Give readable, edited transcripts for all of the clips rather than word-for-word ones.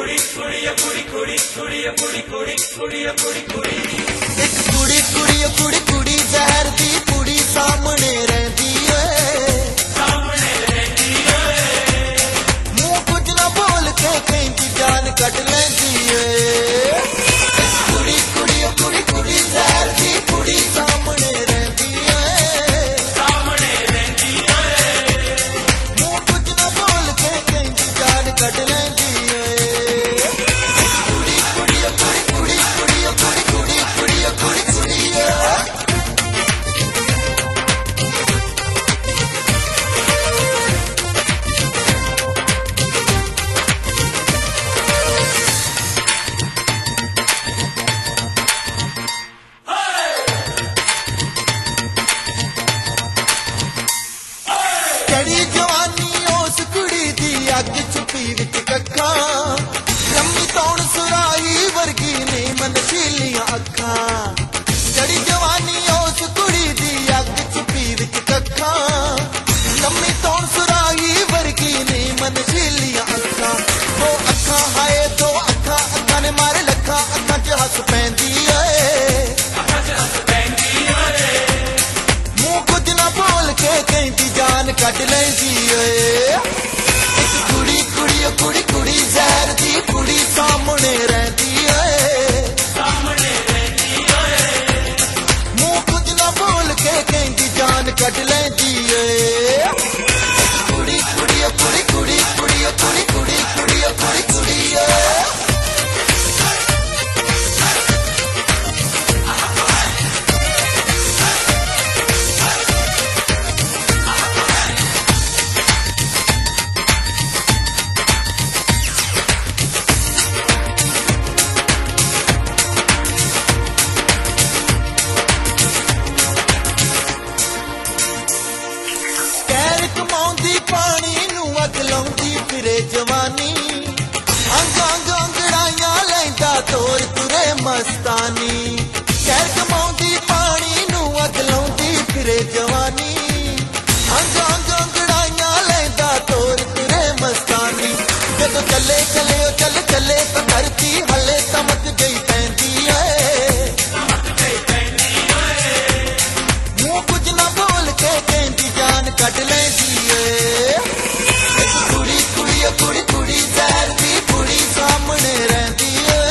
एक कुड़ी कुड़ी कुड़ी कुड़ी जहर दी कुड़ी सामने रहती है, मुंह कुछ ना बोल के कहती जान कट लेती है। एक कुड़ी कुड़ी कुड़ी कुड़ी जहर दी कुड़ी सामने रहती है, मुंह कुछ ना बोल के कहती जान कट लेती है। चढ़ी जवानी उस कुड़ी दी अग छुपी विच कक्खा, लम्मी तौण सुराही वर्गी ने मनशीलियां अखां। चढ़ी जवानी उस कुड़ी दी अग छुपी विच कक्खा, लम्मी तौण सुराही वर्गी ने मनशीलियां अखां। दो अखां हाय दो अखां, अखां ने मारे लखां, अखां च हस पैंदी है, मुंह कुछ ना बोल के कहती जान कट लेंदी है। एक कुड़ी कुड़ी कुड़ी कुड़ी जहर दी कुड़ी सामने रहती है, मुंह कुछ ना बोल के कहती जान कट लेंदी है। कुड़ी कुड़ी कुड़ी कुड़ी कुड़ी कुड़ी कुड़ी कुड़ी कुड़ी कुड़ी पानी नू अग लाउंदी फिरे जवानी, अंग अंग अंगड़ाइयां लैंदा तोर तुरे मस्तानी। कैर कमाउंदी पानी नू अग लाउंदी फिरे जवानी, अंग अंग अंगड़ाइयां लैंदा तोर तुरे मस्तानी। जदों चले चले ओ चल चले तो धरती हले तमक गई पैंदी है, मुंह कुछ ना बोल के कहती जान कट लेंदी है। कुड़ी कुड़ी कुड़ी कुड़ी जहर दी कुड़ी सामने रहती है,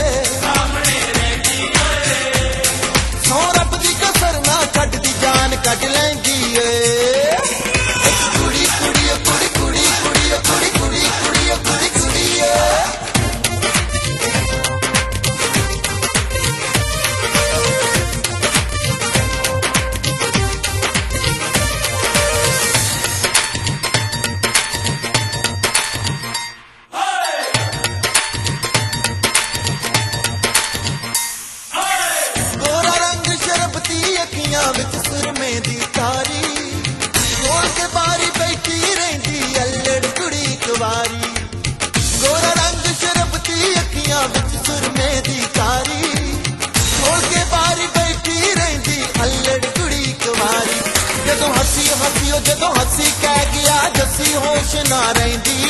सौ रब दी कसर ना कट दी जान कट लेंदी है। कुड़ी कुड़ी कुड़ी कुड़ी कुड़ी कुड़ी कुड़ी कुड़ी कुड़ी कुड़ी विच सुरमे दी तारी, गोल के बारी बैठी रहिंदी अल्लड़ कुड़ी कुवारी। गोरा रंग शरबती अखियां विच सुरमे दी तारी, गोल के बारी बैठी रहिंदी अल्लड़ कुड़ी कुवारी। जदों हसी हसी ओ जदों हसी कह गया जसी होश ना रहिंदी